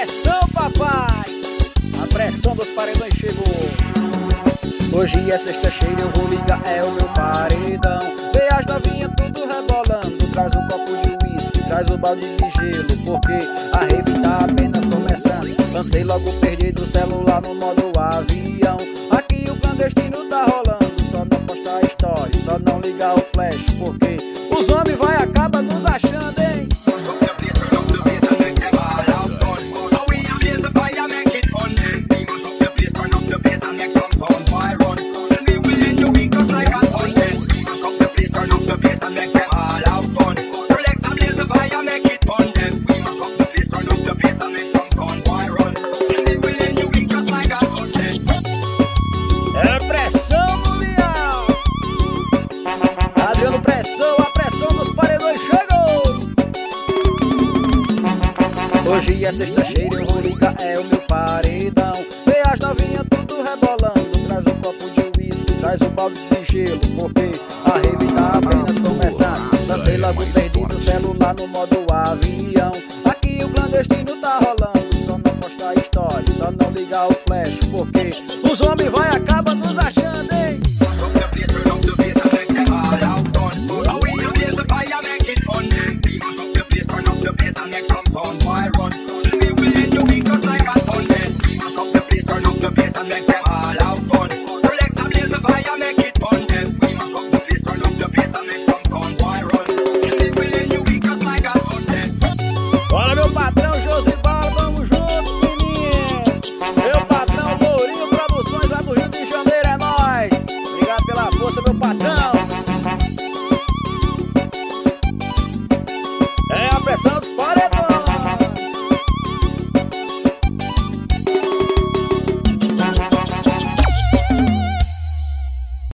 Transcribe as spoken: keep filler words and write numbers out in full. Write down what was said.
pressão, papai. A pressão dos paredões chegou. Hoje é sexta-feira, eu vou ligar, é o meu paredão. Vê as novinhas tudo rebolando. Traz um copo de uísque, traz o balde de gelo, porque a rave tá apenas começando. Lancei logo perdido o celular no modo avião. Aqui o clandestino tá rolando. Só não postar story, só não ligar o flash, porque os homens vai acabar nos achando, hein? É pressão mundial. Adriano Pressão, a pressão dos paredões chegou. Hoje é sexta-feira, eu vou ligar, é o meu paredão. Vê as novinhas tudo rebolando. Traz um copo de uísque, traz um balde de gelo, porque a rave tá apenas começando. Lancei logo perdido o celular no modo avião. Aqui o clandestino tá rolando. Só não postar story, só não ligar o flash, porque os homens vai acabar nos achando, hein? Bora, meu patrão Josibal, vamos juntos, menino. Meu patrão Lourinho Produções lá do Rio de Janeiro, é nóis. Obrigado pela força, meu patrão. É a pressão dos paredões.